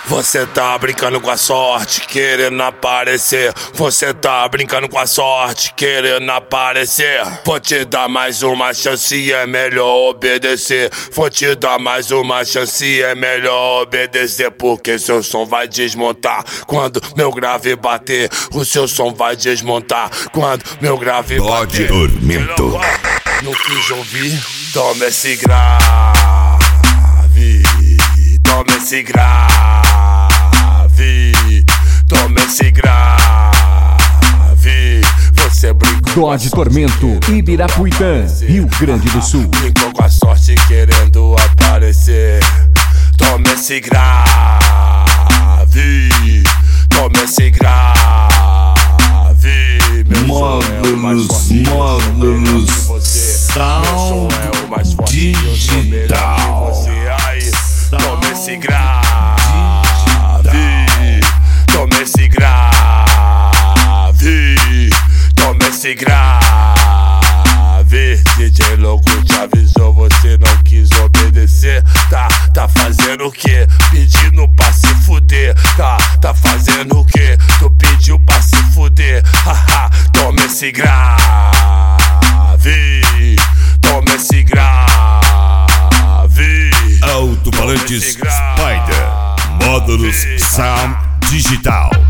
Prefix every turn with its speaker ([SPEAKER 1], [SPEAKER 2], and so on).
[SPEAKER 1] Você tá brincando com a sorte, querendo aparecer. Você tá brincando com a sorte, querendo aparecer. Vou te dar mais uma chance, é melhor obedecer. Vou te dar mais uma chance, é melhor obedecer. Porque seu som vai desmontar quando meu grave bater. O seu som vai desmontar quando meu grave bater.
[SPEAKER 2] Tormento.
[SPEAKER 1] Não quis ouvir, toma esse grave. Toma esse grave. Toma esse grave. Você brincou
[SPEAKER 3] Dodge Tormento, Ibirapuitã, Rio Grande do Sul.
[SPEAKER 1] Brincou com a sorte querendo aparecer. Toma esse grave. Toma esse grave.
[SPEAKER 2] Módulos Sound Digital.
[SPEAKER 1] Toma esse grave. Toma esse grave. Toma esse grave. DJ louco te avisou, você não quis obedecer. Tá fazendo o quê? Pedindo pra se fuder. Tá fazendo o quê? Tu pediu pra se fuder. Haha, toma esse grave. Toma esse grave.
[SPEAKER 2] Alto-falantes Spider. Módulos Sound Digital.